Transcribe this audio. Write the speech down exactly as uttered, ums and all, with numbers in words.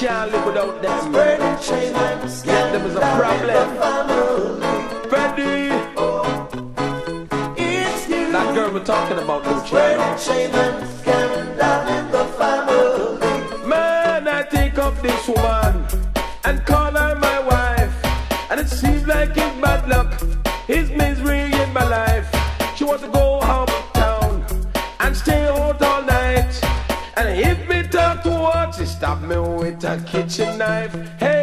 can't live without them. Yeah, them is a problem. Freddie, that girl we're talking about, Luciano. Man, I think of this woman and call her my wife, and it seems like it's bad luck, it's misery in my life. She wants to go uptown and stay out all night, and if me talk to her, she stop me with a kitchen knife. Hey,